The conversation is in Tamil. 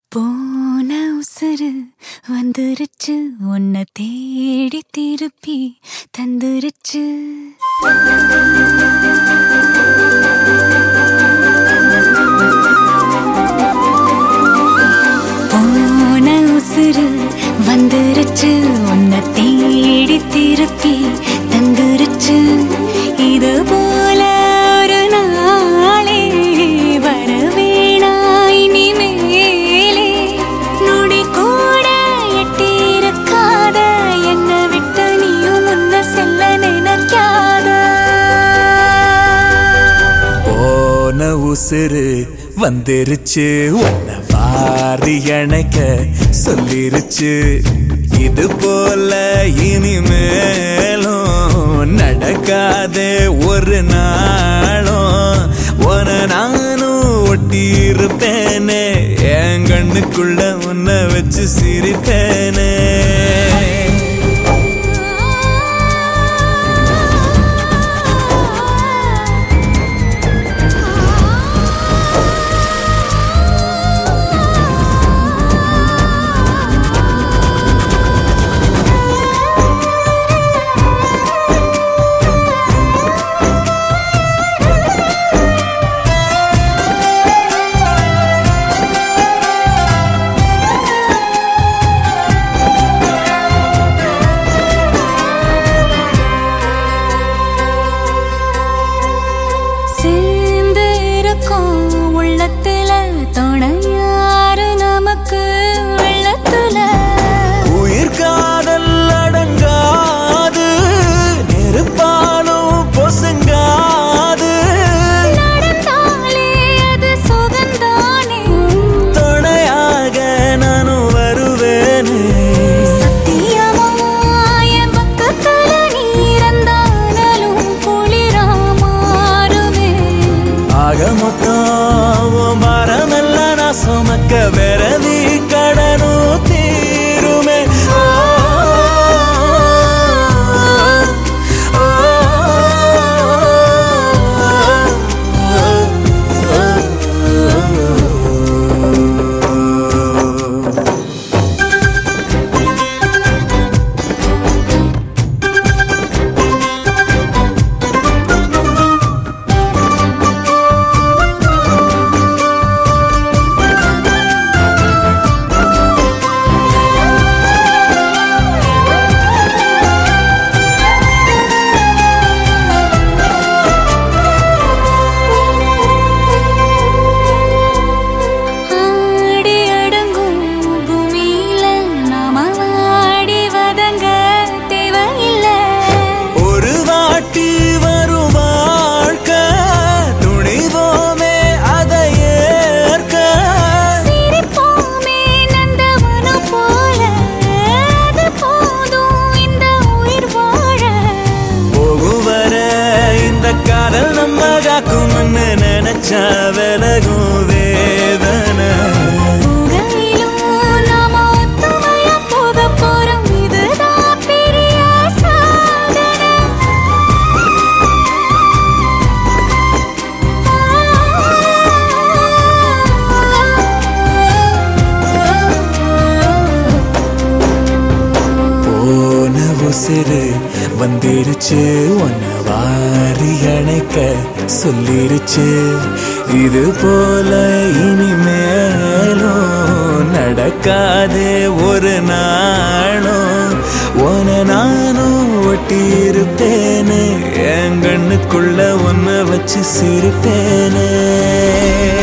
போன உசுறு வந்துருச்சு, உன்னை தேடி திருப்பி தந்துருச்சு. போன உசுறு வந்துருச்சு, உன்னை தேடி திருப்பி தந்துருச்சு. இது போல ஒரு நாளே வரவேணா இனிமேலே. நொடி கூட எட்டியிருக்காத என்னை விட்டு நீயும் முன்ன செல்ல நினைக்காத. போன உசுறு வந்துருச்சு, உன்னை வாரி அணைக்க சொல்லிருச்சு. இது போல இனிமேலும் நடக்காதே ஒரு நாளும். உன நானும் ஒட்டி இருப்பேனே, என் கண்ணுக்குள்ள உன்னை வச்சு சிரிப்பேனே. உள்ளத்துல துணையாரு நமக்கு வெள்ளத்துல. உயிர் காதல் அடங்காது, நெருப்பாலும் பொசுங்காது. நடந்தாலே அது சுகந்தானே, துணையாக நானும் வருவேனே. சத்தியமா என் பக்கத்துல நீரந்தாலும் குளிரா மாறுவே. ஆக மொத்தம் மரமெல்லாம் நான் சுமக்க விரவி கடனும் தீருமே. காதல் நம்ம காக்கும்னு நினைச்சா விலகும் வேதனை. நாம ஒத்துமையா போக போறோம், இதுதான் பெரிய சாதனை. போன உசுறு வந்துருச்சு, உன்னை வாரி அணைக்க சொல்லிருச்சு. இது போல இனிமேலும் நடக்காதே ஒரு நாளும். உன நானும் ஒட்டி இருப்பேனே, என் கண்ணுக்குள்ள உன்னை வச்சு சிரிப்பேனே.